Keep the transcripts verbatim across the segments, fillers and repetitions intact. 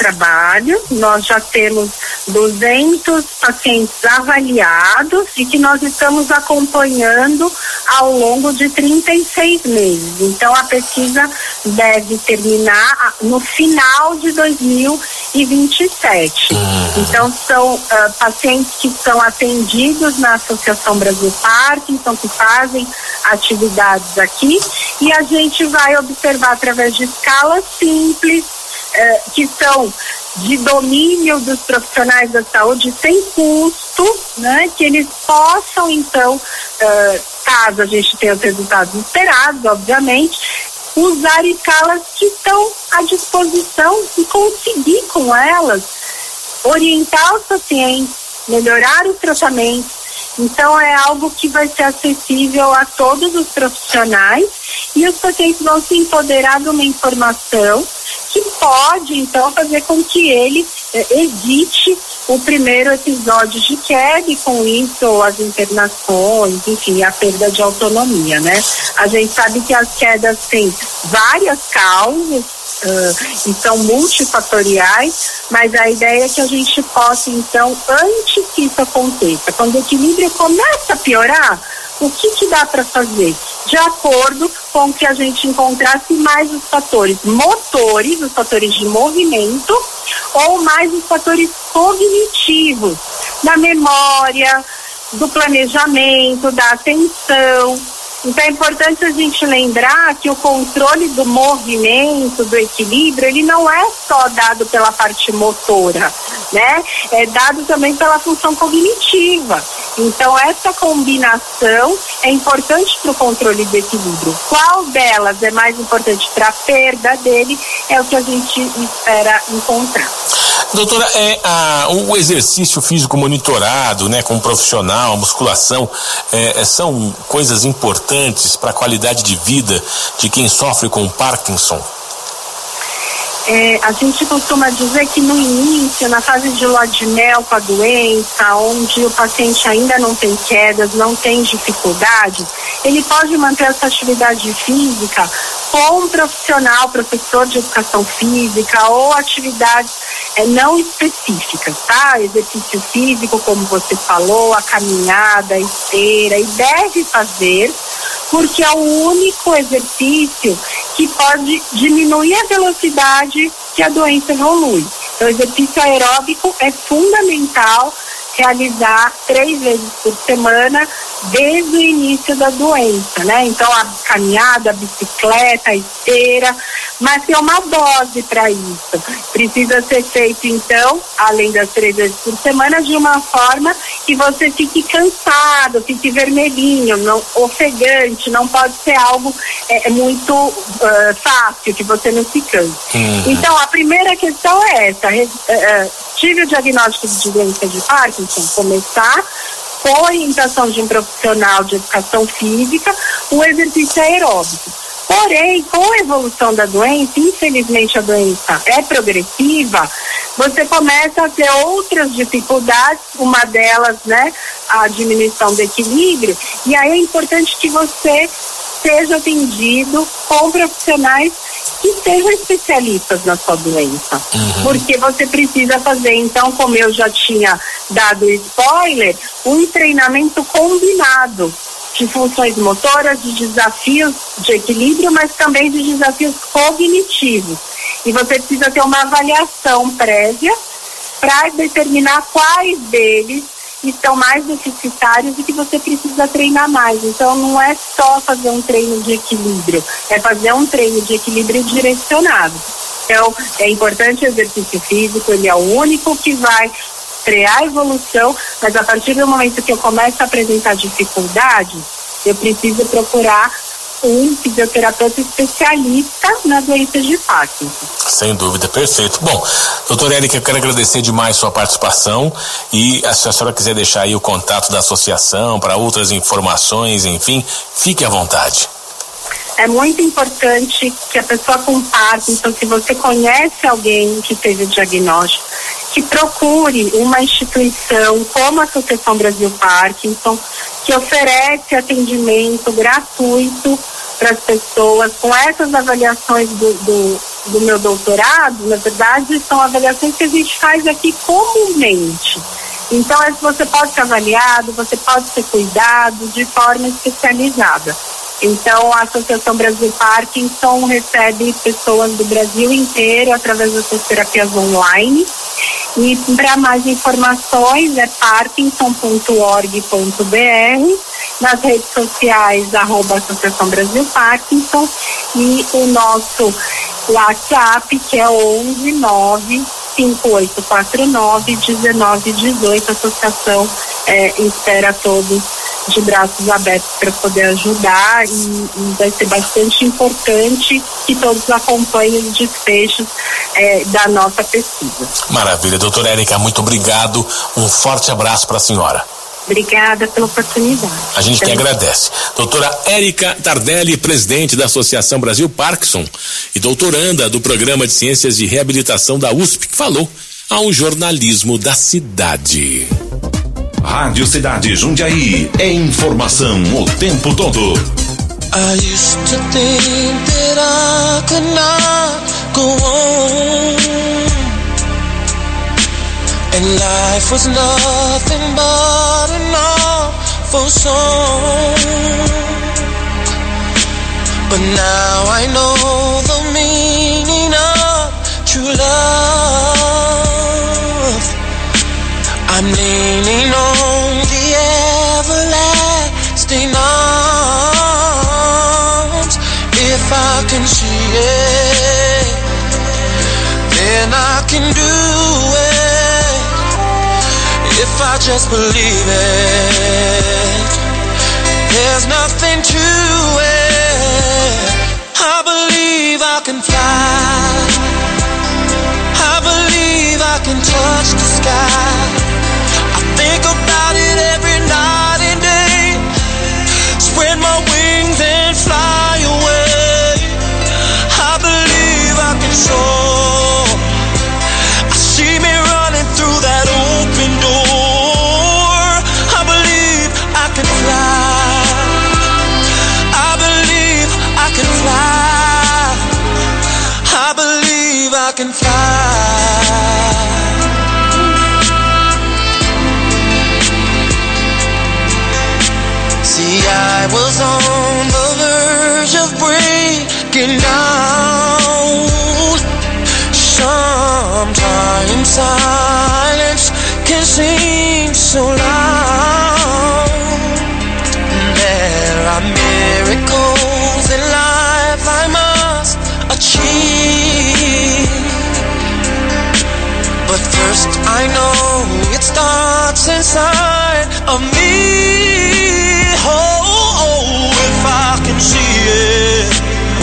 trabalho, nós já temos duzentos pacientes avaliados e que nós estamos acompanhando ao longo de trinta e seis meses. Então, a pesquisa deve terminar no final de dois mil e vinte e sete. Então, são uh, pacientes que são atendidos na Associação Brasil Parkinson, que fazem atividades aqui, e a gente vai observar através de escalas simples, uh, que são de domínio dos profissionais da saúde sem custo, né, que eles possam, então, uh, caso a gente tenha os resultados esperados, obviamente, usar escalas que estão à disposição e conseguir com elas orientar os pacientes, melhorar os tratamentos. Então, é algo que vai ser acessível a todos os profissionais e os pacientes vão se empoderar de uma informação que pode, então, fazer com que ele eh, evite o primeiro episódio de queda e, com isso, as internações, enfim, a perda de autonomia, né? A gente sabe que as quedas têm várias causas, uh, e são multifatoriais, mas a ideia é que a gente possa, então, antes que isso aconteça, quando o equilíbrio começa a piorar, o que que dá para fazer? De acordo com o que a gente encontrasse mais os fatores motores, os fatores de movimento, ou mais os fatores cognitivos, da memória, do planejamento, da atenção. Então é importante a gente lembrar que o controle do movimento, do equilíbrio, ele não é só dado pela parte motora, né? É dado também pela função cognitiva. Então essa combinação é importante para o controle do equilíbrio. Qual delas é mais importante para a perda dele é o que a gente espera encontrar. Doutora, é, a, o exercício físico monitorado, né, com um profissional, a musculação, é, são coisas importantes para a qualidade de vida de quem sofre com Parkinson? É, a gente costuma dizer que no início, na fase de lua de mel com a doença, onde o paciente ainda não tem quedas, não tem dificuldade, ele pode manter essa atividade física com um profissional, professor de educação física ou atividades é, não específicas, tá? Exercício físico, como você falou, a caminhada, a esteira, e deve fazer, porque é o único exercício que pode diminuir a velocidade que a doença evolui. Então, o exercício aeróbico é fundamental realizar três vezes por semana desde o início da doença, né? Então, a caminhada, a bicicleta, a esteira, mas tem uma dose para isso. Precisa ser feito, então, além das três vezes por semana, de uma forma que você fique cansado, fique vermelhinho, não, ofegante, não pode ser algo é, muito uh, fácil, que você não se canse. Uhum. Então, a primeira questão é essa, uh, tive o diagnóstico de doença de Parkinson, começar com a orientação de um profissional de educação física, o exercício aeróbico. Porém, com a evolução da doença, infelizmente a doença é progressiva, você começa a ter outras dificuldades, uma delas, né, a diminuição do equilíbrio, e aí é importante que você seja atendido com profissionais que sejam especialistas na sua doença. Uhum. Porque você precisa fazer, então, como eu já tinha dado spoiler, um treinamento combinado de funções motoras, de desafios de equilíbrio, mas também de desafios cognitivos. E você precisa ter uma avaliação prévia para determinar quais deles estão mais deficitários e que você precisa treinar mais. Então, não é só fazer um treino de equilíbrio, é fazer um treino de equilíbrio direcionado. Então, é importante o exercício físico, ele é o único que vai frear a evolução, mas a partir do momento que eu começo a apresentar dificuldade, eu preciso procurar um fisioterapeuta especialista na doença de Parkinson. Sem dúvida, perfeito. Bom, doutora Érica, eu quero agradecer demais sua participação e se a senhora quiser deixar aí o contato da associação para outras informações, enfim, fique à vontade. É muito importante que a pessoa com Parkinson, se você conhece alguém que teve o diagnóstico, que procure uma instituição como a Associação Brasil Parkinson, que oferece atendimento gratuito para as pessoas com essas avaliações do, do do meu doutorado, na verdade, são avaliações que a gente faz aqui comumente. Então, você pode ser avaliado, você pode ser cuidado de forma especializada. Então, a Associação Brasil Parkinson recebe pessoas do Brasil inteiro através dessas terapias online. E para mais informações é parkinson ponto org ponto br, nas redes sociais, arroba Associação Brasil Parkinson, e o nosso WhatsApp, que é onze nove cinco oito quatro nove um nove um oito. A associação é, espera todos de braços abertos para poder ajudar, e, e vai ser bastante importante que todos acompanhem os desfechos é, da nossa pesquisa. Maravilha. Doutora Érica, muito obrigado. Um forte abraço para a senhora. Obrigada pela oportunidade. A gente que agradece. Doutora Érica Tardelli, presidente da Associação Brasil Parkinson e doutoranda do Programa de Ciências de Reabilitação da U S P, que falou ao Jornalismo da Cidade. Rádio Cidade Jundiaí, é informação o tempo todo. I used to think that I could not go on, and life was nothing but an awful song. But now I know the meaning of true love. I'm leaning on the everlasting arms. If I can see it, then I can do it. If I just believe it, there's nothing to it. I believe I can fly. I believe I can touch the sky. Think about it every night and day. Spread my wings and fly away. I believe I can soar. I see me running through that open door. I believe I can fly. I believe I can fly. I believe I can fly. See, I was on the verge of breaking down. Sometimes silence can seem so loud. There are miracles in life I must achieve. But first I know it starts inside of me. If I can see it,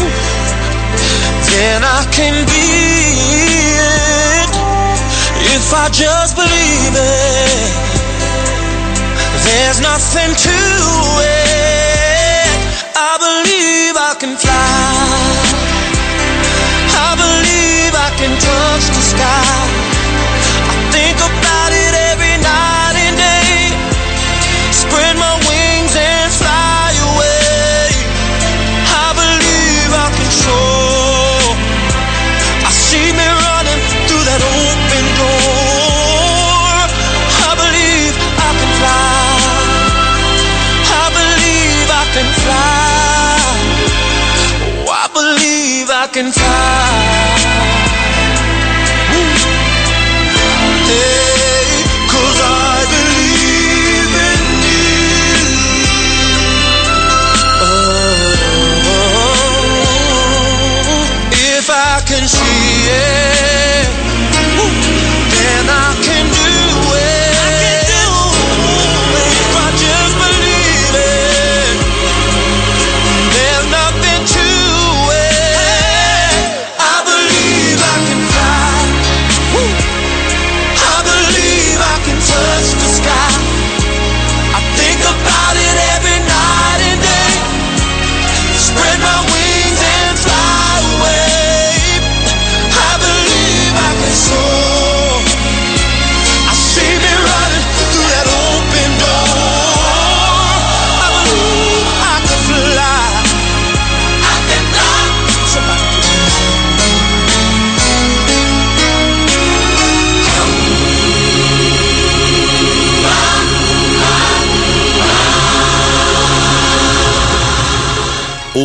then I can be it. If I just believe it, there's nothing to it. I believe I can fly. I believe I can touch the sky. I think about it every night and day. Spread my wings and fly away. I believe I can soar. I see me running through that open door. I believe I can fly. I believe I can fly. Oh, I believe I can fly. Hey, 'cause I believe in you. Oh, if I can see it, then I can do it. I can do it. If I just believe it, there's nothing to it.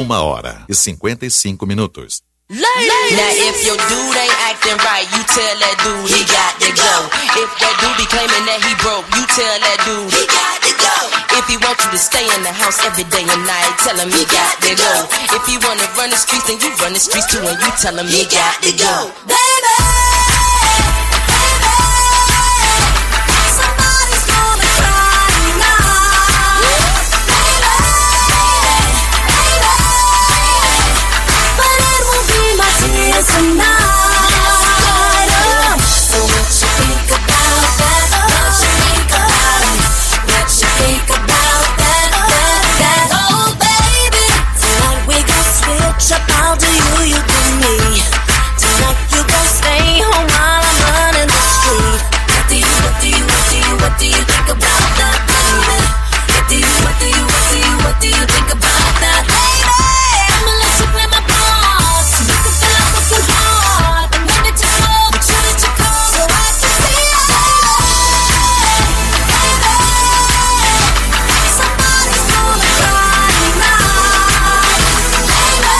Uma hora e cinquenta e cinco minutos. Now if your dude ain't acting right, you tell that dude he got to go. If that dude be claiming that he broke, you tell that dude he got to go. If he want you to stay in the house every day and night, tell him he got to go. If he wanna run the streets, then you run the streets too, and you tell him he got to go. Baby, baby, somebody's gonna cry now. Baby, baby, but it won't be my tears tonight. So what you think about that? What you think about it? What you think about that? That, that, oh baby, tonight we gon' switch up. I'll do you, you do me. Tonight you gon' stay home while I'm running the street. What do you, what do you, what do you, what do you think about that, baby? What do you, what do you, what do you, what do you think about that, baby? I'ma let you play my part, so you can feel like working hard. And maybe just go, but you let you go, so I can see it. Baby, somebody's gonna cry tonight. Baby,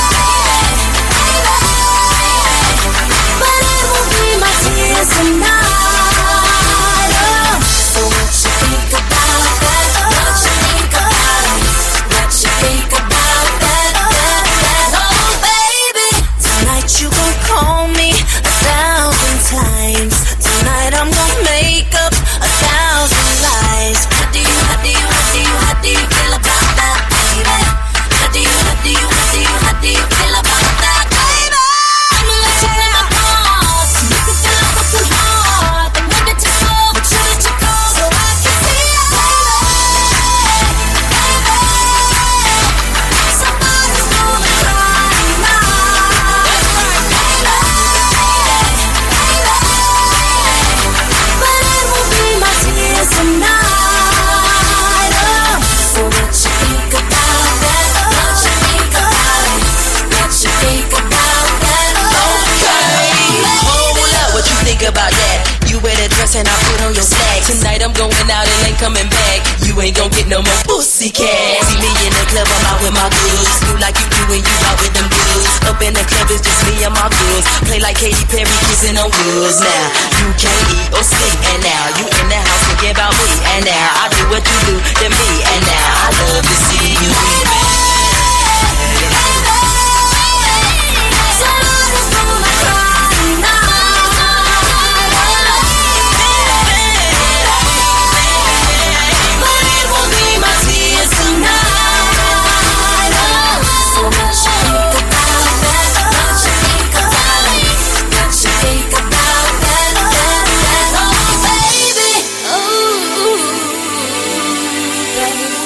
but it won't be my tears tonight. So what you think about that? What you think about it? What you think about that? That, that, oh baby, tonight you gon' call me a thousand times. Tonight I'm gon' make up a thousand lies. How do you, how do you, how do you, how do you feel about that, baby? How do you, how do you, how do you, how do you feel about that, baby? I'ma let you play my part, so you can feel like working hard. And maybe just go, but you let you go, so I can see it, baby. Baby, somebody's gonna cry tonight. Baby, but it won't be my tears tonight. So what you think about that? What you think about it? What you think about that? Okay. Hold up, what you think about that? You wear that dress and I put on your slacks. Tonight I'm going out and ain't coming back. You ain't gon' get no more pussy cat. See me in the club, I'm out with my goods. You like you do when you out with them goods. Up in the club, it's just me and my goods. Play like Katy Perry, kissing on woods. Now you can't eat or sleep, and now you in the house thinking about me. And now I do what you do to me, and now I love to see you. Somebody's gonna cry tonight. But it won't be my tears tonight. So what you think about that? What you think about it? What you think about that? That, that, oh baby, ooh, baby,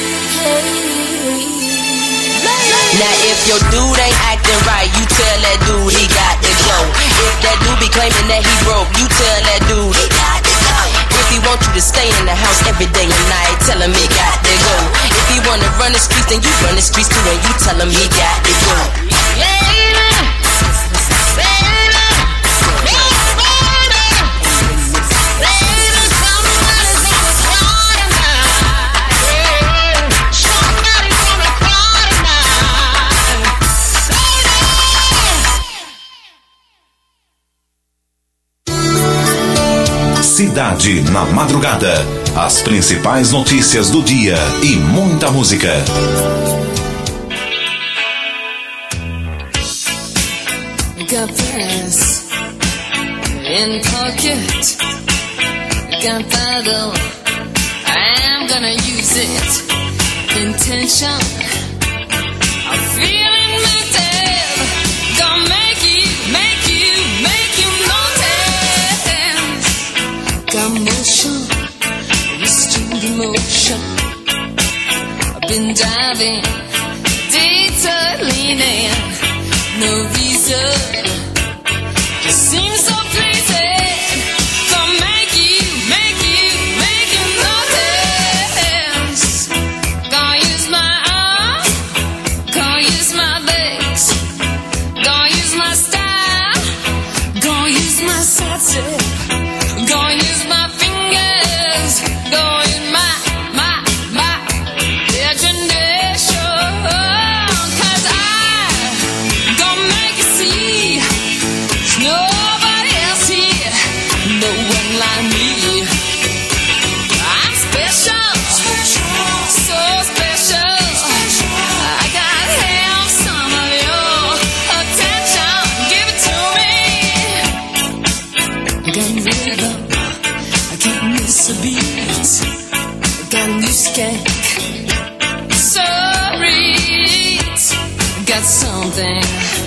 hey. Now if your dude ain't acting right, you tell that dude he got to go. If that dude be claiming that he broke, you tell that dude he got to go. If he want you to stay in the house every day and night, tell him he got to go. If he wanna run the streets, then you run the streets too, and you tell him he got to go. Cidade na Madrugada. As principais notícias do dia e muita música. Gunpowder in pocket. Gunpowder, I'm gonna use it. Intention, I'm feeling mental. Gonna make you, make you, make you notice. Got motion, restrained emotion. I've been diving, data leaning. No reason, just seems so pleasing. Gonna make you, make you, make you notice. Gonna use my arm, gonna use my legs, gonna use my style, gonna use my satire, gonna use my fingers, gonna use my, my, my imagination. got rhythm, I can't miss a beat. I got loose cake, sorry, got something.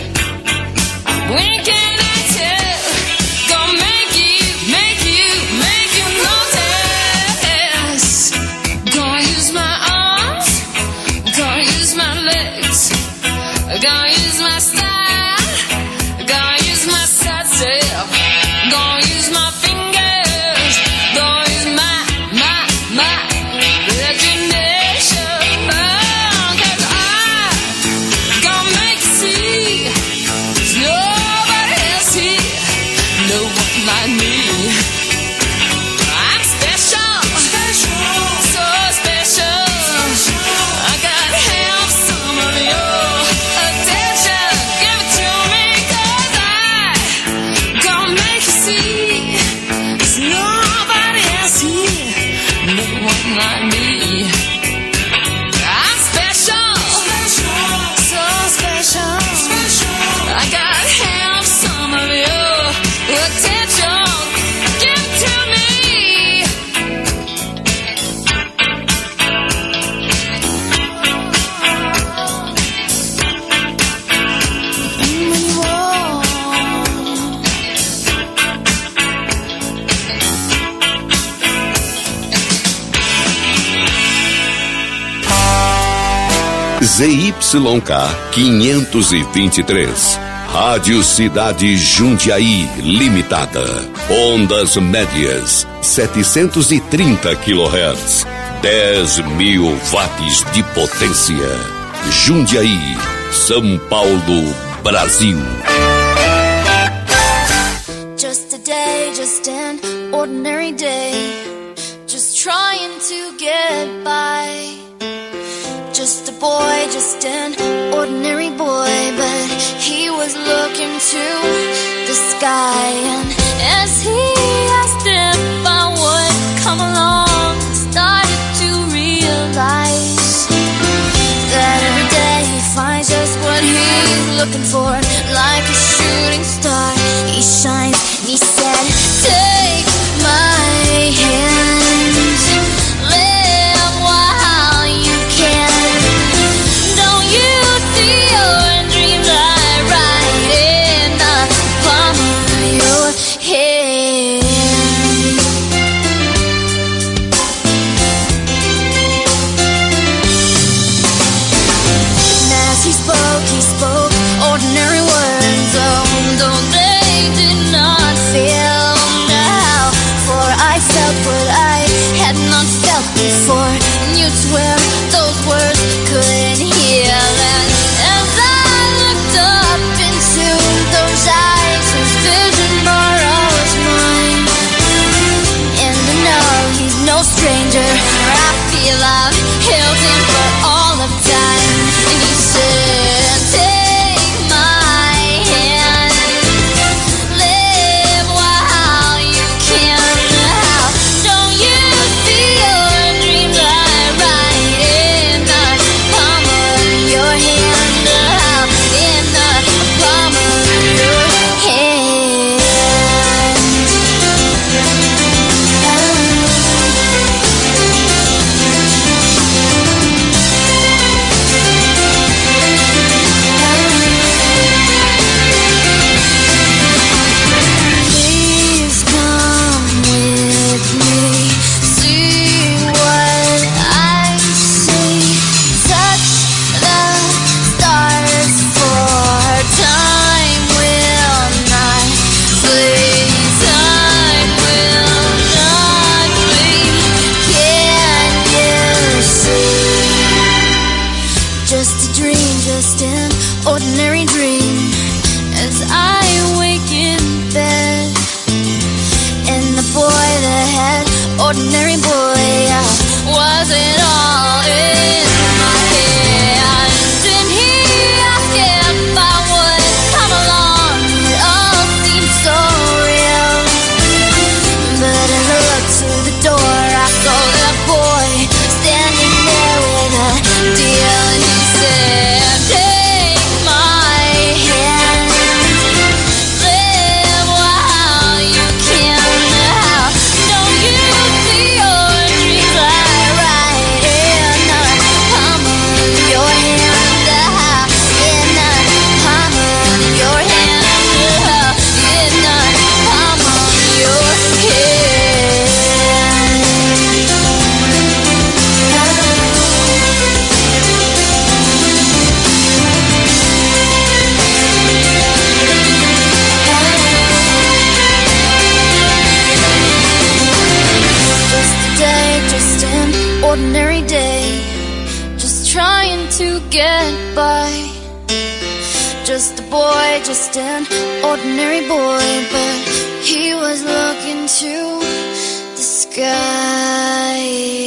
When can I tell? Gonna make you, make you, make you notice. Gonna use my arms, gonna use my legs, gonna use my style, gonna use my side self, gonna use my fingers, gonna use my, my, my imagination. Oh, 'cause I gonna make you see there's nobody else here, no one like me. I'm special, so special. I gotta have some of your attention. Give it to me, 'cause I gonna make you see there's nobody else here, no one like me. I'm special, so special. I gotta have some of your attention. Give it to me. When you walk, Z Y K quinhentos e vinte e três, Rádio Cidade Jundiaí Limitada, ondas médias setecentos e trinta quilohertz, dez mil watts de potência. Jundiaí, São Paulo, Brasil. Just a day, just an ordinary day, just trying to get by. Just a boy, just an ordinary boy, but he was looking to the sky. And as he asked if I would come along, started to realize that every day he finds just what he's looking for. Like a shooting star, he shines, and he said, take my hand, live while you can. Don't you see your dreams are right in the palm of your head? just a boy, just an ordinary boy, but he was looking to the sky.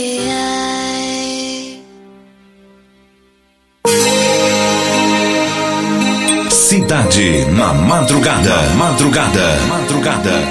Cidade na madrugada, madrugada, madrugada.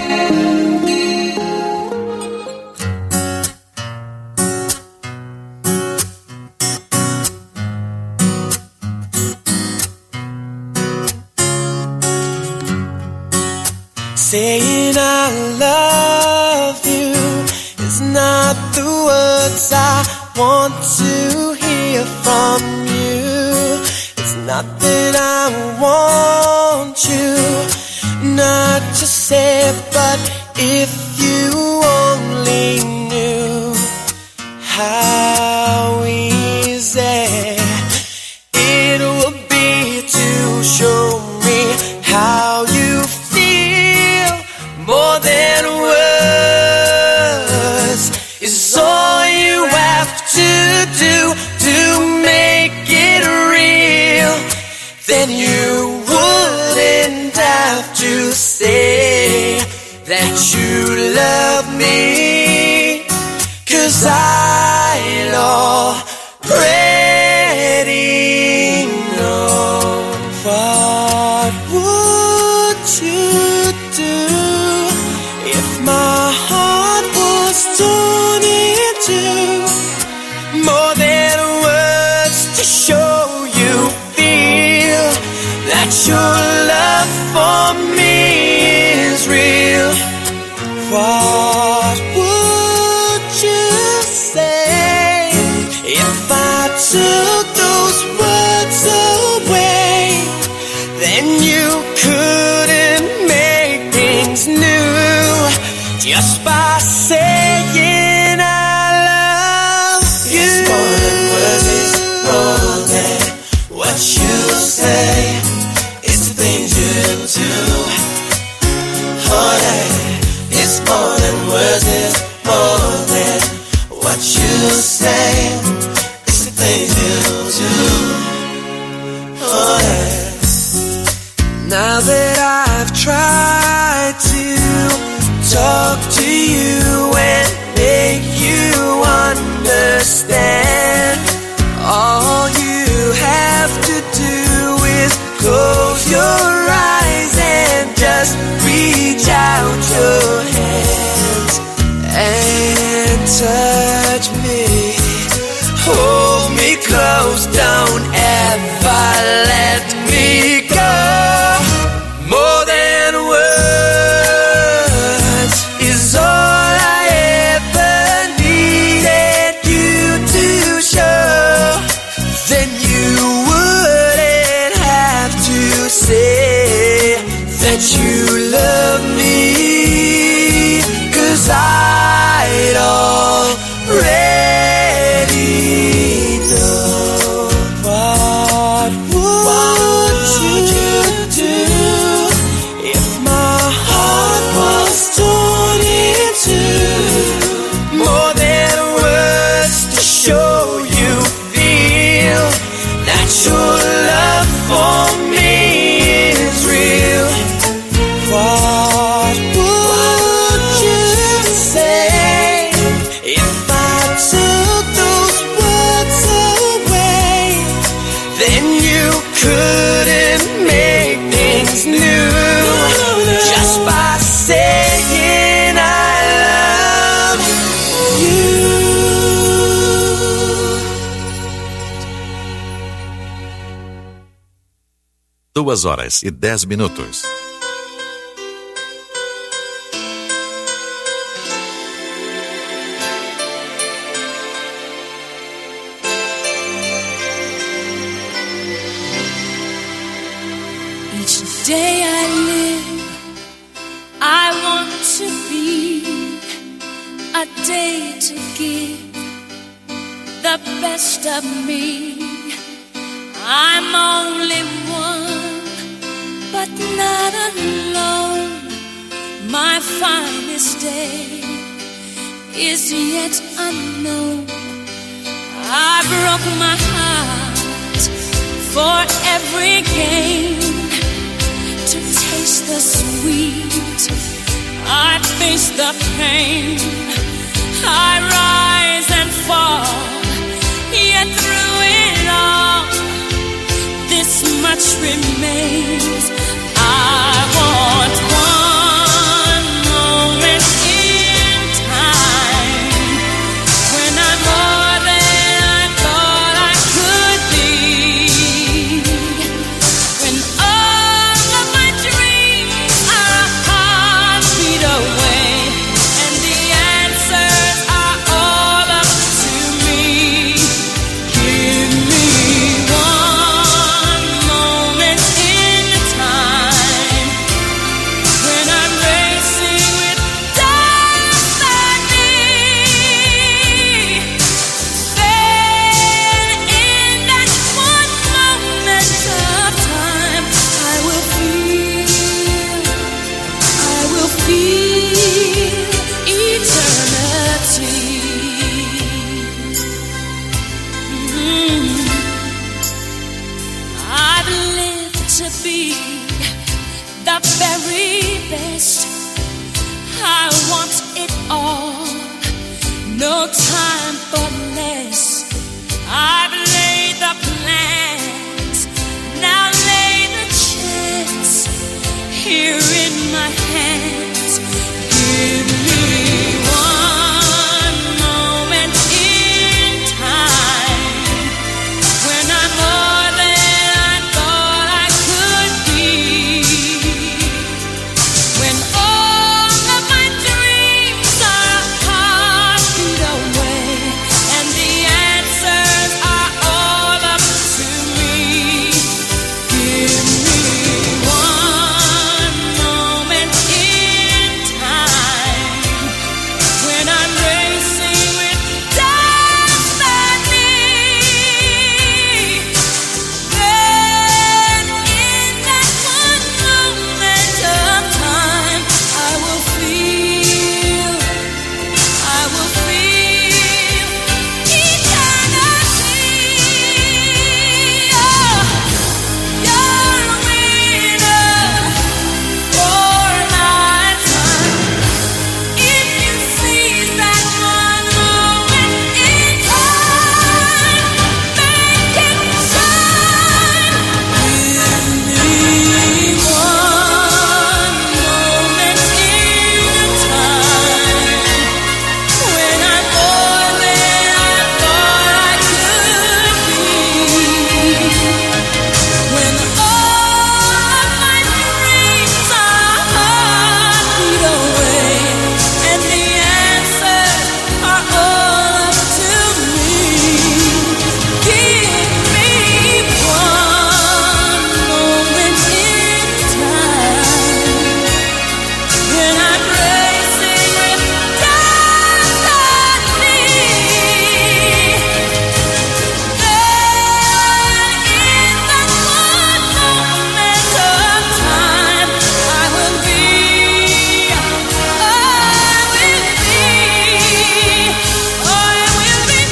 Saying I love you is not the words I want to hear from you. It's not that I want you not to say, but if you only knew how easy it would be to show me how you feel. More than words is all you have to do to make it real. Then you wouldn't have to say that you love me, 'cause I'd already know. What would you do if my heart was torn in two? More than words to show you feel that your love for me is real. What would you say if I took those words away? Then you couldn't make things new just by saying I love you. It's more than words, it's more than what you say. It's the things you do. Oh yeah. It's more than words, it's more than what you say. It's the things you do. Oh yeah. Now that I've tried to talk to you and make you understand, all you have to do is close your eyes and just reach out your hands and touch me. Hold me close, don't ever let me go. More than words is all I ever needed you to show. Then you wouldn't have to say that you love me, 'cause I'd already know. What would you do if my heart was torn in two? More than words to show you feel that your love for me is real. What would you say if I took those words away? Then you couldn't make things new just by saying I love you. Duas horas e dez minutos. Each day I live, I want to be a day to give the best of me. I'm only one, but not alone. My finest day is yet unknown. I broke my heart for every gain. to taste the sweet. I face the pain. I rise and fall. Yet through it all, this much remains. I want one moment in time when I'm more than I thought I could be. When all of my dreams are a heartbeat away, and the answers are all up to me. Give me one moment in time when I'm racing with destiny. Then in that one moment of time, I will feel, I will feel eternity. Mm. I've lived to be the very best. I want it all, no time for less. I've laid the plans, now lay the chance here in my hands. Give me one moment in time when I'm more than I thought I could be. When all of my dreams are a heartbeat away, and the answers are all up to me. Give me one moment in time when I'm racing with destiny. Then in that one moment of time, I will feel, I will feel eternity. Oh, you're a winner for a lifetime. If you seize that one moment in time, make it shine. Give me one moment in time when I'm more than I thought I could be. When all of my dreams are a heartbeat away, and the answers are all up to me. Give me one moment in time when I'm racing with destiny. Then in that one moment of time, I will be, I will be, I will be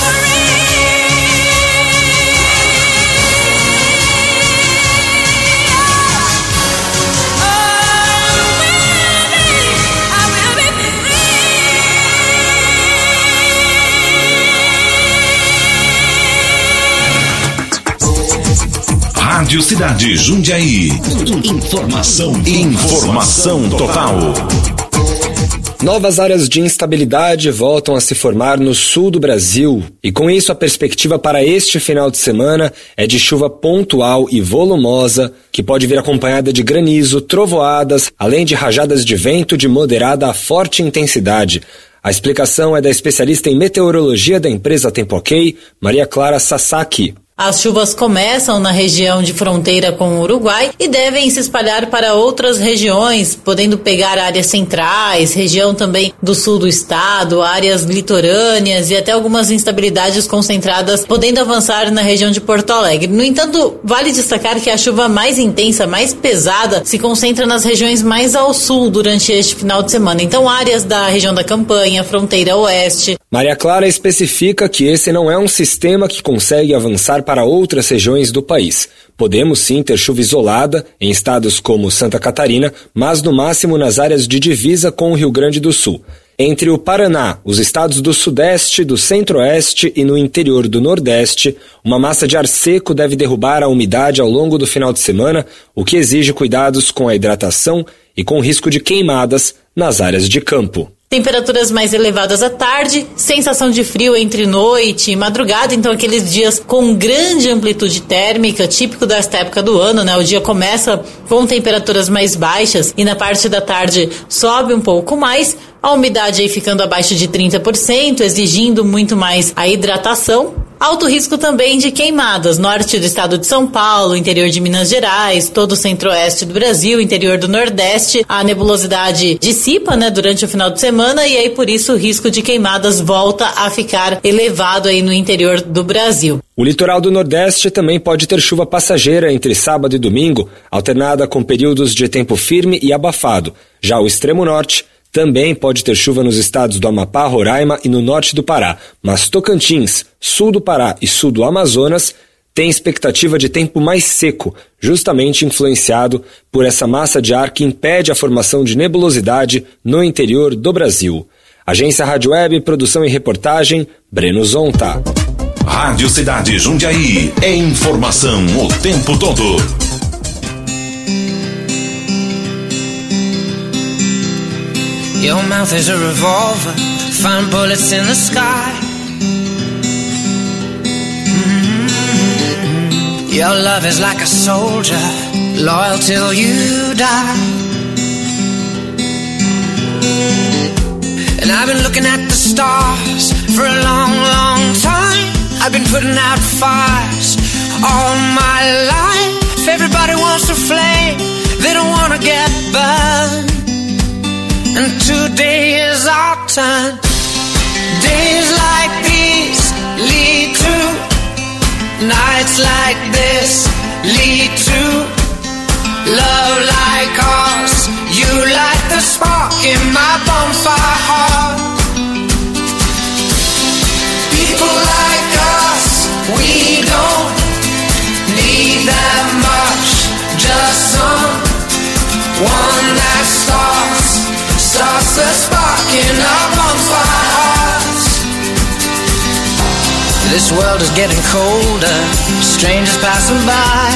Rádio Cidade Jundiaí. Informação, informação total. Novas áreas de instabilidade voltam a se formar no sul do Brasil e com isso a perspectiva para este final de semana é de chuva pontual e volumosa que pode vir acompanhada de granizo, trovoadas, além de rajadas de vento de moderada a forte intensidade. A explicação é da especialista em meteorologia da empresa Tempo Ok, Maria Clara Sasaki. As chuvas começam na região de fronteira com o Uruguai e devem se espalhar para outras regiões, podendo pegar áreas centrais, região também do sul do estado, áreas litorâneas e até algumas instabilidades concentradas, podendo avançar na região de Porto Alegre. No entanto, vale destacar que a chuva mais intensa, mais pesada, se concentra nas regiões mais ao sul durante este final de semana. Então, áreas da região da Campanha, fronteira oeste. Maria Clara especifica que esse não é um sistema que consegue avançar para outras regiões do país. Podemos sim ter chuva isolada em estados como Santa Catarina, mas no máximo nas áreas de divisa com o Rio Grande do Sul. Entre o Paraná, os estados do Sudeste, do Centro-Oeste e no interior do Nordeste, uma massa de ar seco deve derrubar a umidade ao longo do final de semana, o que exige cuidados com a hidratação e com risco de queimadas nas áreas de campo. Temperaturas mais elevadas à tarde, sensação de frio entre noite e madrugada, então aqueles dias com grande amplitude térmica, típico desta época do ano, né? O dia começa com temperaturas mais baixas e na parte da tarde sobe um pouco mais, a umidade aí ficando abaixo de trinta por cento, exigindo muito mais a hidratação. Alto risco também de queimadas, norte do estado de São Paulo, interior de Minas Gerais, todo o centro-oeste do Brasil, interior do Nordeste. A nebulosidade dissipa, né, durante o final de semana e aí por isso o risco de queimadas volta a ficar elevado aí no interior do Brasil. O litoral do Nordeste também pode ter chuva passageira entre sábado e domingo, alternada com períodos de tempo firme e abafado. Já o extremo norte também pode ter chuva nos estados do Amapá, Roraima e no norte do Pará, mas Tocantins, sul do Pará e sul do Amazonas tem expectativa de tempo mais seco, justamente influenciado por essa massa de ar que impede a formação de nebulosidade no interior do Brasil. Agência Rádio Web, produção e reportagem, Breno Zonta. Rádio Cidade Jundiaí, é informação o tempo todo. Your mouth is a revolver, find bullets in the sky. Mm-hmm. Your love is like a soldier, loyal till you die. And I've been looking at the stars for a long, long time. I've been putting out fires all my life. Everybody wants to flame, they don't want to get burned. And today is our time. Days like these lead to nights like this, lead to love like ours. You light the spark in my bonfire heart. People like us, we don't need that much. Just someone that starts Starts the spark in our bonfire hearts. This world is getting colder, strangers passing by.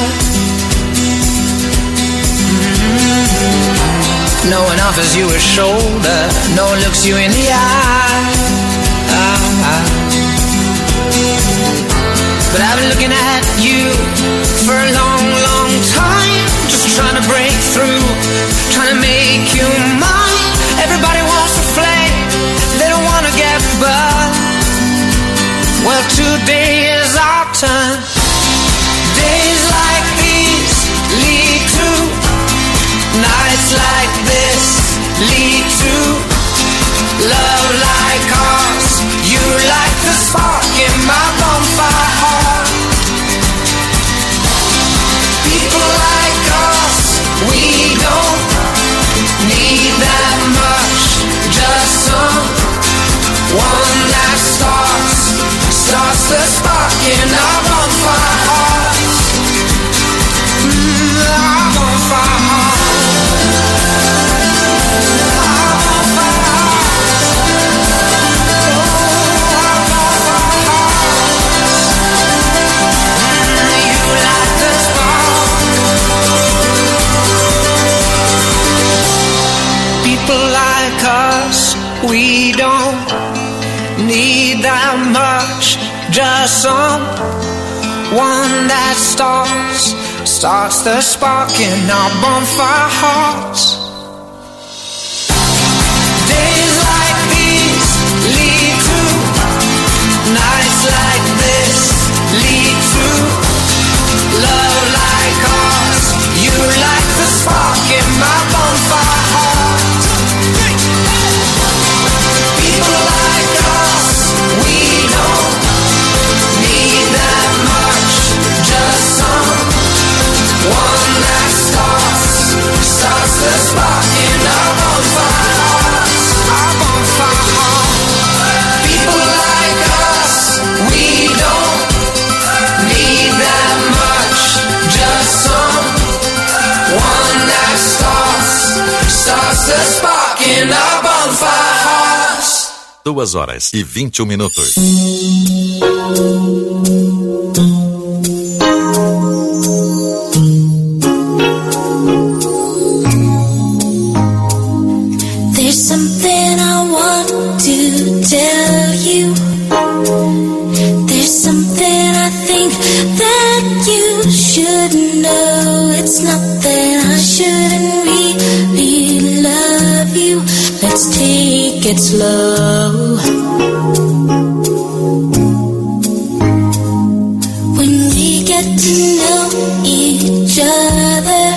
Mm-hmm. No one offers you a shoulder, no one looks you in the eye. Ah, ah. But I've been looking at you for a long, long time, just trying to break through, trying to make you mine. Everybody wants to flame, they don't want to get burned. Well, today is our turn. Days like these lead to nights like this, lead to love like ours. You light the spark in my bonfire heart. People like us, we don't need that much. Just someone that starts, starts the spark in our bonfire hearts. Mm, our bonfire we don't need that much. Just someone that starts, starts the spark in our bonfire hearts. Days like these lead to nights like this, lead to love like ours. You light the spark in my bonfire heart. People like us, we don't need that much. Just someone that starts, starts the spark. Duas horas e vinte e um minutos. There's something I want to tell you. There's something I think that you should know. It's not that I shouldn't really love you. Let's take it slow. When we get to know each other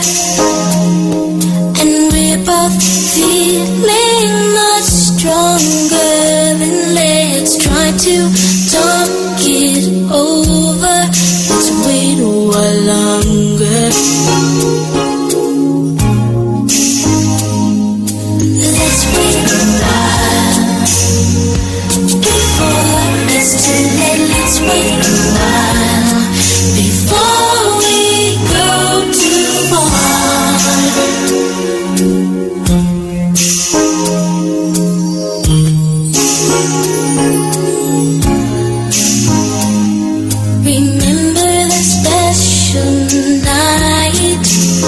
and we're both feeling much stronger, then let's try to talk it over. Let's wait a while longer. Let's wait a while before it's too late. Let's wait a while before we go too far. Remember the special night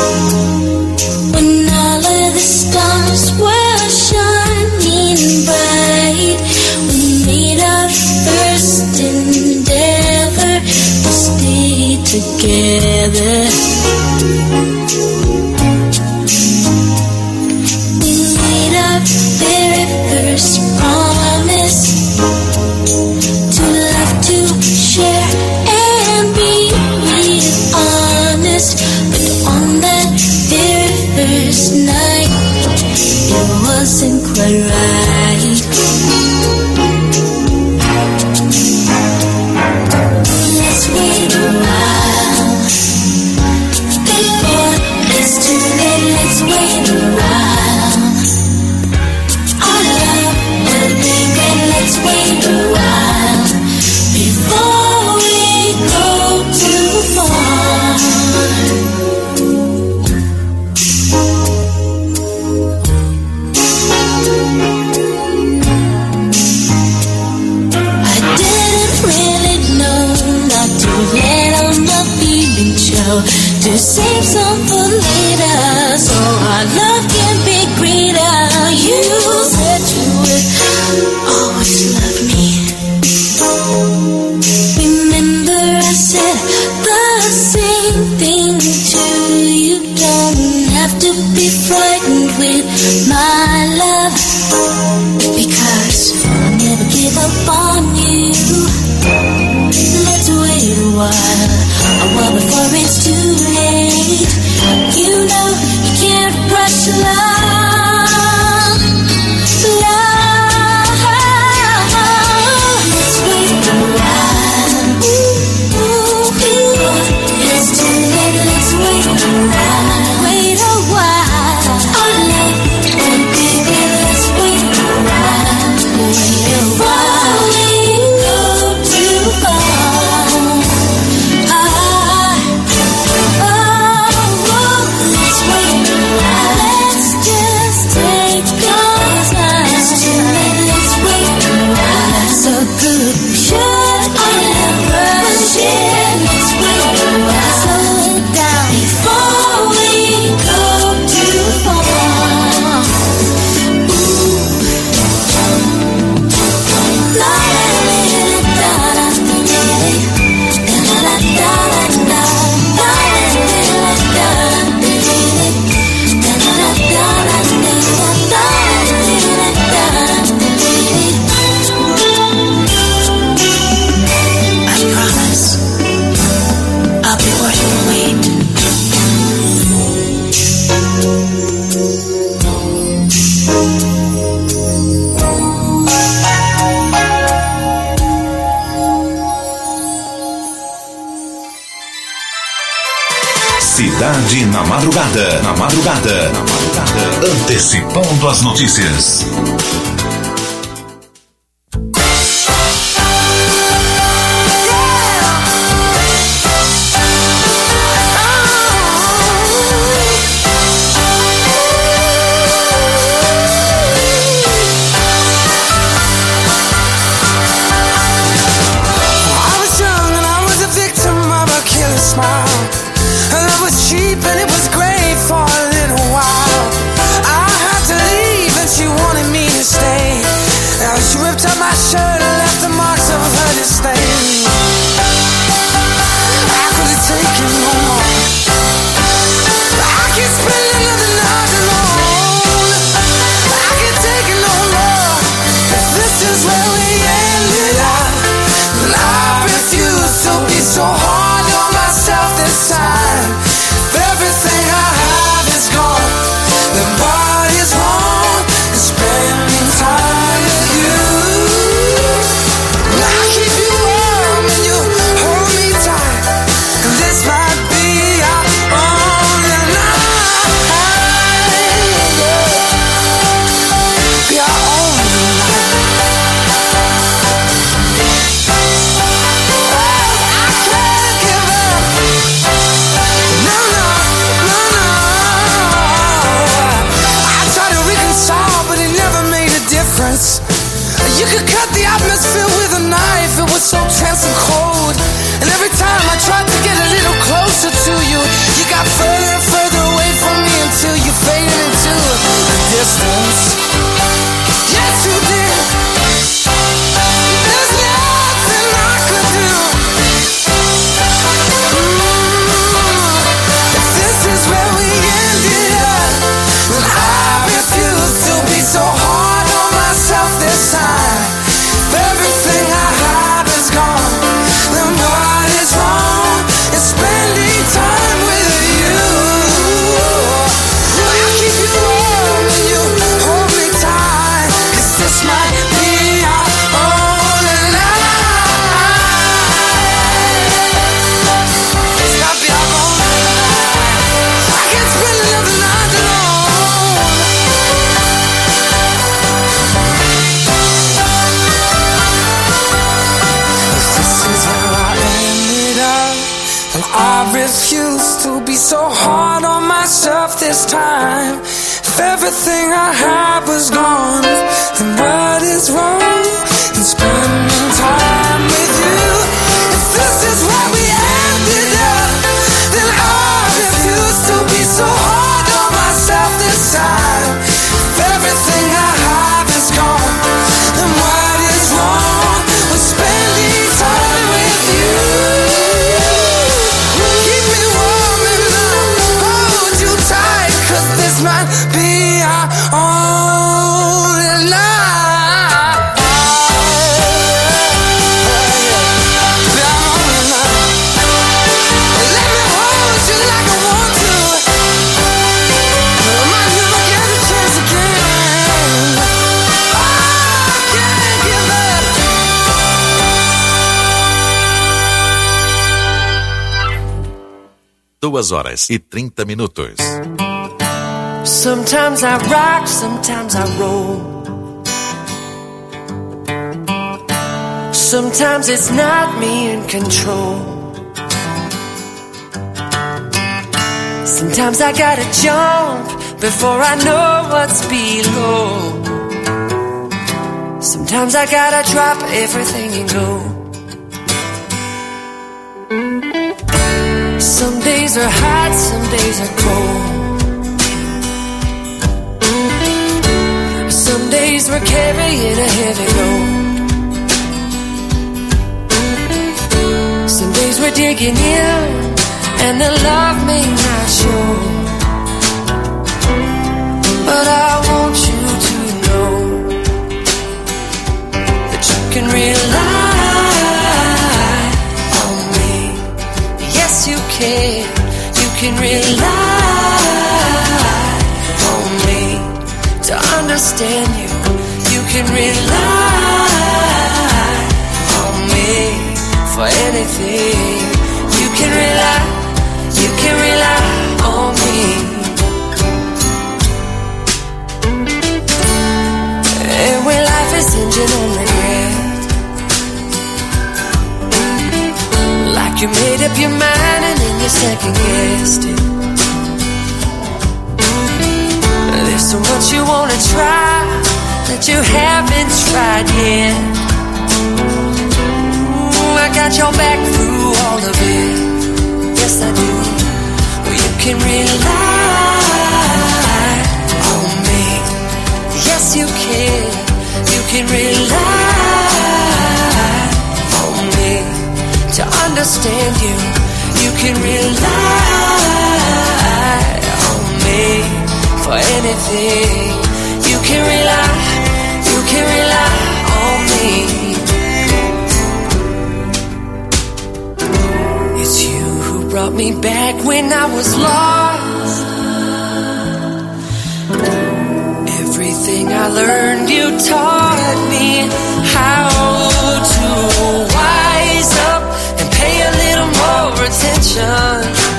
when all of the stars were shining bright. We made our first endeavor to stay together. We made our very first promise to love, to share, and be real honest. But on that very first night, it wasn't quite right. Let's wait a while before it's too late. Let's wait a while. Our love will be great. Let's wait a while before we go too far. I didn't really know not to let all my feelings show, to save some for later, so our love can be greater. You said you would always love me. Remember I said the same thing to you. Don't have to be frightened with my love, because I'll never give up on you. Let's wait a while, a while before it's too late. You know you can't rush love, love. Let's wait a while. Ooh, ooh, ooh. It's too late. Let's wait a while. Wait a while. Our love won't be good. Let's wait a while. Wait a while. We go too far. Ah, oh, oh. Let's wait a while. Let's just take our time. It's too late. Let's wait a while. So good. We should never share. Let's wait a while. Slow it down before we go too far. Ooh. La la la la la la la la la la. I promise I'll be worth the wait. Cidade na madrugada, na madrugada, na madrugada. Antecipando as notícias. Oh, You could cut the atmosphere with a knife. It was so tense and cold. And every time I tried to get a little closer to you, you got further and further away from me until you faded into the distance. Yes, you did. There's nothing I could do. Mm, if this is where we ended up, then I refuse to be so hard on myself this time. If everything I have is gone, then what is wrong in spending time with you? Will you keep you warm and you hold me tight? 'Cause this might be our only night. This might be our only night. I can't spend another night alone. If this is where I ended up, then I refuse to be so hard on myself this time. If everything I had was gone, then what is wrong in spending time with you? If this is where we ended up, then I refuse to be so hard on myself this time. If everything I have is gone, then what is wrong with spending time with you? Keep me warm and I'll hold you tight, 'cause this might be our only night. Be our only night. Let me hold you like I want to. I might never get a chance again. I can't give up. Duas horas e trinta minutos. Sometimes I rock, sometimes I roll. Sometimes it's not me in control. Sometimes I gotta jump before I know what's below. Sometimes I gotta drop everything and go. Some days are hot, some days are cold. Some days we're carrying a heavy load. Some days we're digging in, and the love may not show. But I want you to know that you can rely on me. Yes, you can. You can rely on me to understand you. You can rely on me for anything. You can rely, you can rely on me. And when life is hinging on regret, like you made up your mind and then you second guessed it. There's so much you wanna try that you haven't tried yet. Ooh, I got your back through all of it. Yes, I do. Well, you can rely on me. Yes, you can. You can rely on me to understand you. You can rely on me for anything. You can rely, you can rely on me. It's you who brought me back when I was lost. Everything I learned, you taught me how to wise up and pay a little more attention.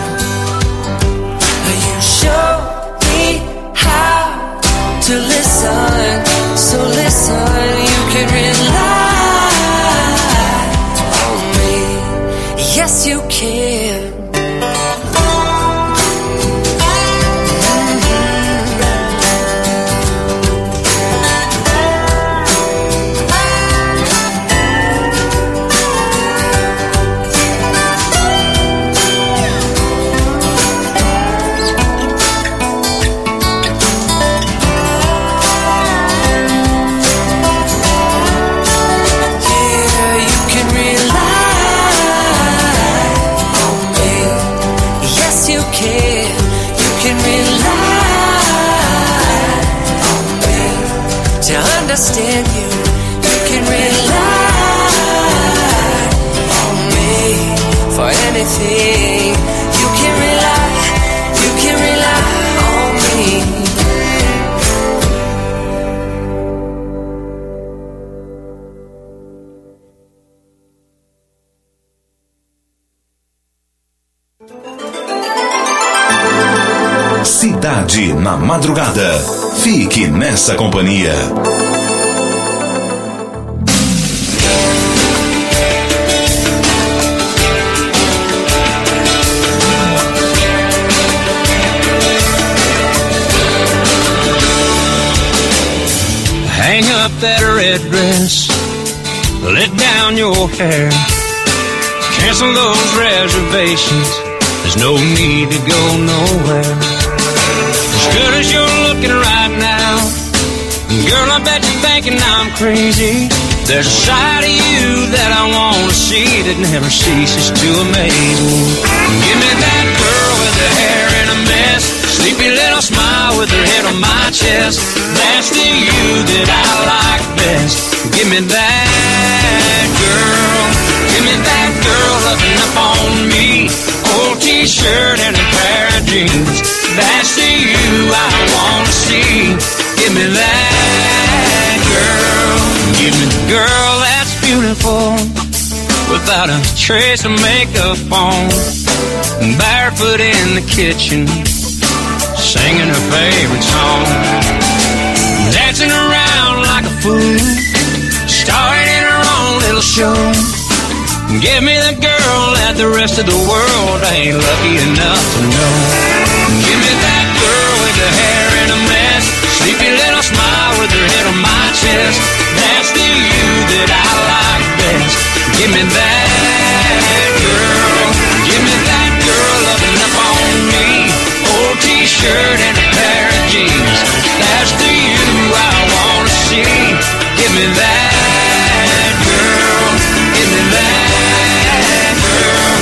You showed me how to listen, so listen. You can rely on me. Yes, you can. Cidade na madrugada. Fique nessa companhia. Hang up that red dress, let down your hair, cancel those reservations, there's no need to go nowhere. As good as you're looking right now, girl, I bet you're thinking I'm crazy. There's a side of you that I want to see that never ceases to amaze me. Give me that girl with the hair in a mess, sleepy little smile with her head on my chest. That's the you that I like best. Give me that girl, give me that girl loving up on me. Old t-shirt and a pair of jeans. That's the you I want to see. Give me that girl, give me the girl that's beautiful, without a trace of makeup on, barefoot in the kitchen, singing her favorite song, dancing around like a fool, starring in her own little show. Give me the girl that the rest of the world ain't lucky enough to know. Give me that girl with the hair in a mess, sleepy little smile with her head on my chest. That's the you that I like best. Give me that girl, give me that girl loving up on me. Old t-shirt and a pair of jeans. That's the you I wanna see. Give me that girl, give me that girl.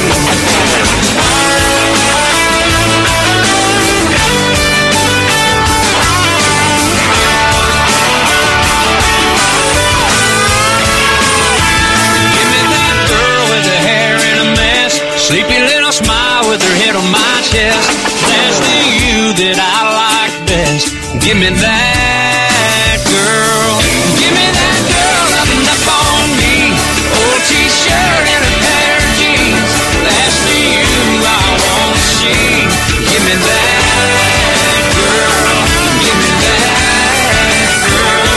Give me that girl with the hair in a mess, sleepy little smile with her head on my chest. That's the you that I like best. Give me that girl, give me that girl loving up on me. Old t-shirt and a pair of jeans. That's the you I want to see. Give me that girl, give me that girl.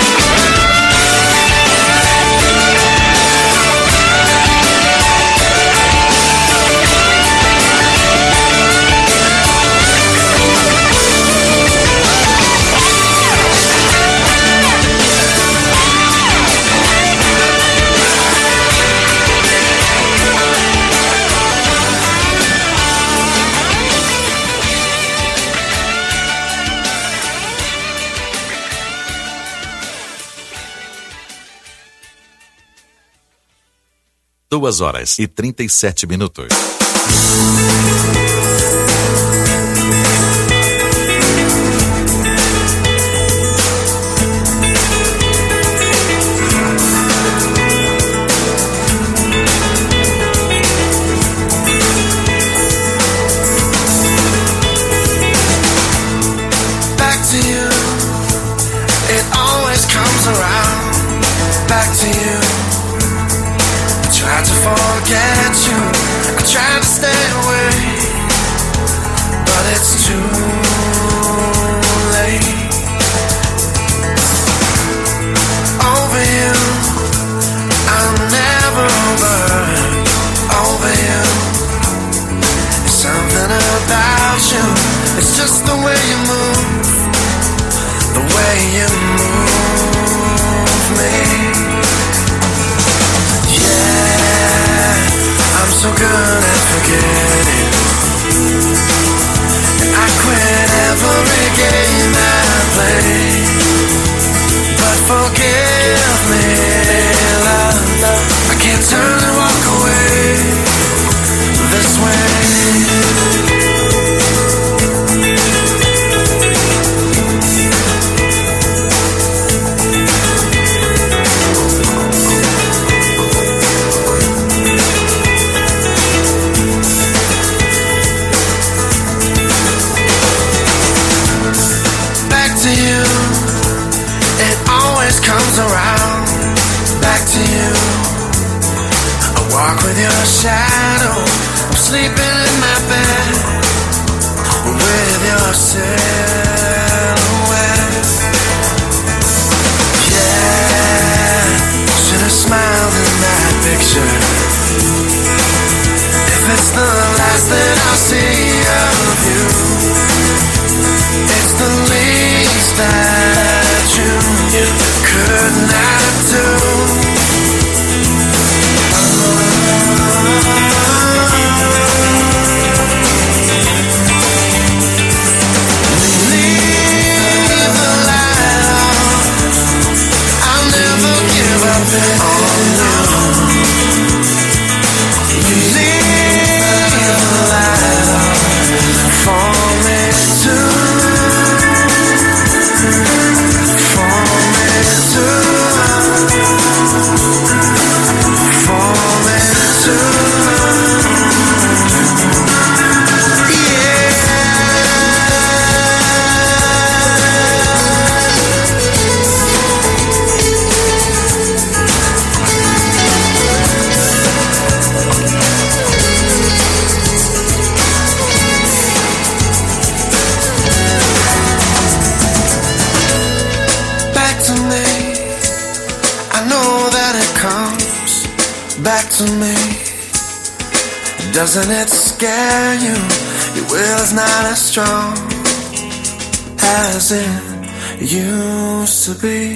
Duas horas e trinta e sete minutos. Back to you, it always comes around. Back to you, I tried to forget you, I tried to stay away, but it's too late. Over you, I'm never over. Over you, there's something about you, it's just the way you move, the way you move me. Yeah, I'm so good at forgetting, and I quit every game that I play. But forgive me, love, I can't turn and walk away this way. Comes around, back to you. I walk with your shadow, I'm sleeping in my bed with your silhouette. Yeah, should have smiled in that picture. If it's the last that I'll see of you, it's the least that you could not do. Back to me. Doesn't it scare you? Your will is not as strong as it used to be.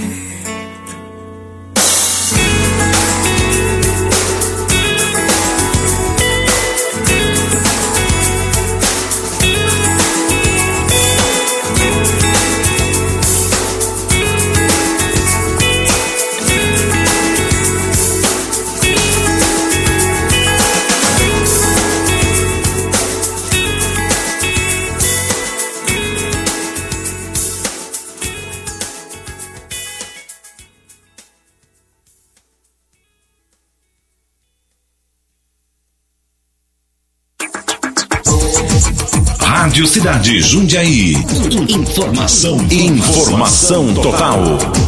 Rádio Cidade Jundiaí. Informação. Informação total.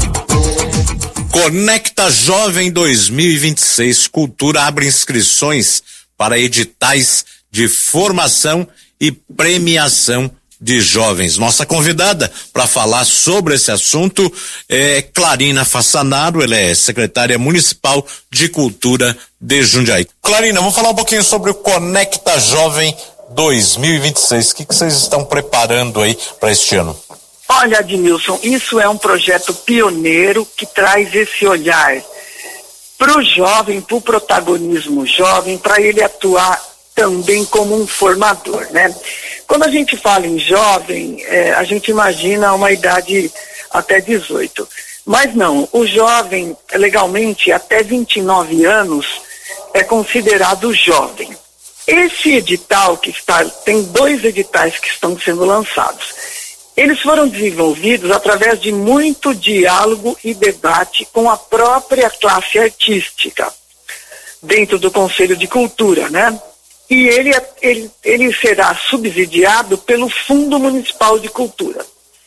Conecta Jovem dois mil e vinte e seis. Cultura abre inscrições para editais de formação e premiação de jovens. Nossa convidada para falar sobre esse assunto é Clarina Fassanaro, ela é secretária municipal de Cultura de Jundiaí. Clarina, vamos falar um pouquinho sobre o Conecta Jovem dois mil e vinte e seis. O que, que vocês estão preparando aí para este ano? Olha, Admilson, isso é um projeto pioneiro que traz esse olhar para o jovem, para o protagonismo jovem, para ele atuar também como um formador, né? Quando a gente fala em jovem, é, a gente imagina uma idade até dezoito. Mas não, o jovem, legalmente, até vinte e nove anos, é considerado jovem. Esse edital que está, tem dois editais que estão sendo lançados. Eles foram desenvolvidos através de muito diálogo e debate com a própria classe artística, dentro do Conselho de Cultura, né? E ele, ele, ele será subsidiado pelo Fundo Municipal de Cultura.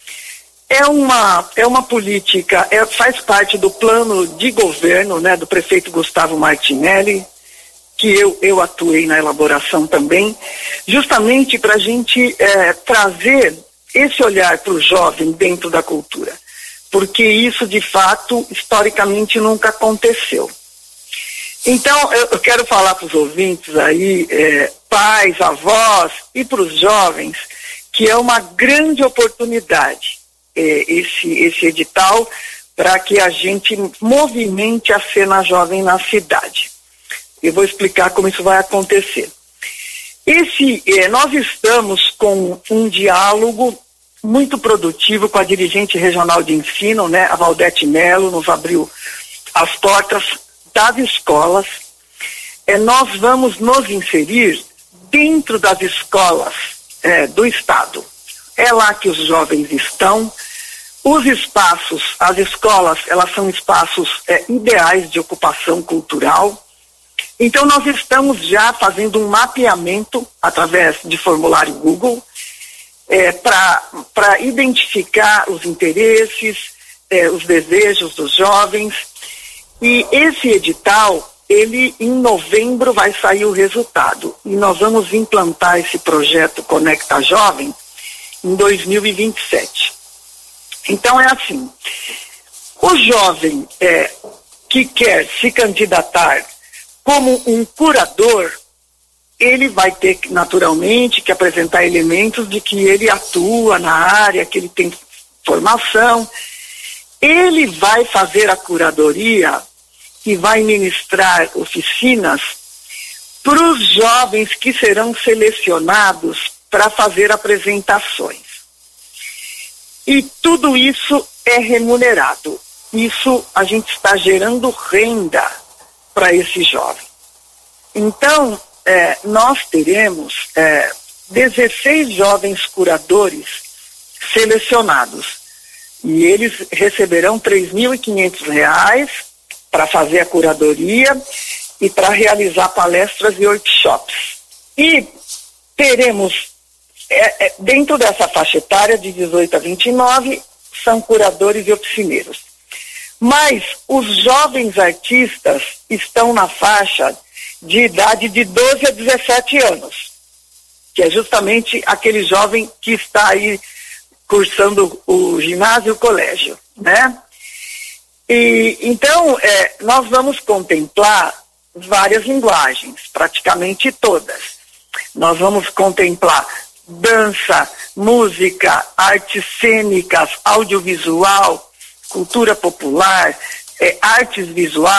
É uma, é uma política, é, faz parte do plano de governo, né, do prefeito Gustavo Martinelli, que eu, eu atuei na elaboração também, justamente para a gente é, trazer esse olhar para o jovem dentro da cultura, porque isso, de fato, historicamente nunca aconteceu. Então, eu, eu quero falar para os ouvintes aí, é, pais, avós e para os jovens, que é uma grande oportunidade é, esse, esse edital para que a gente movimente a cena jovem na cidade. Eu vou explicar como isso vai acontecer. Esse, eh, nós estamos com um diálogo muito produtivo com a dirigente regional de ensino, né, a Valdete Melo, nos abriu as portas das escolas. Eh, nós vamos nos inserir dentro das escolas eh, do Estado. É lá que os jovens estão. Os espaços, as escolas, elas são espaços eh, ideais de ocupação cultural. Então, nós estamos já fazendo um mapeamento através de formulário Google é, para identificar os interesses, é, os desejos dos jovens. E esse edital, ele em novembro vai sair o resultado. E nós vamos implantar esse projeto Conecta Jovem em dois mil e vinte e sete. Então é assim, o jovem é, que quer se candidatar como um curador, ele vai ter naturalmente que apresentar elementos de que ele atua na área, que ele tem formação. Ele vai fazer a curadoria e vai ministrar oficinas para os jovens que serão selecionados para fazer apresentações. E tudo isso é remunerado. Isso a gente está gerando renda para esse jovem. Então, é, nós teremos é, dezesseis jovens curadores selecionados. E eles receberão três mil e quinhentos reais para fazer a curadoria e para realizar palestras e workshops. E teremos, é, é, dentro dessa faixa etária de dezoito a vinte e nove, são curadores e oficineiros. Mas os jovens artistas estão na faixa de idade de doze a dezessete anos, que é justamente aquele jovem que está aí cursando o ginásio e o colégio, né? E, então, é, nós vamos contemplar várias linguagens, praticamente todas. Nós vamos contemplar dança, música, artes cênicas, audiovisual, cultura popular, é, artes visuais,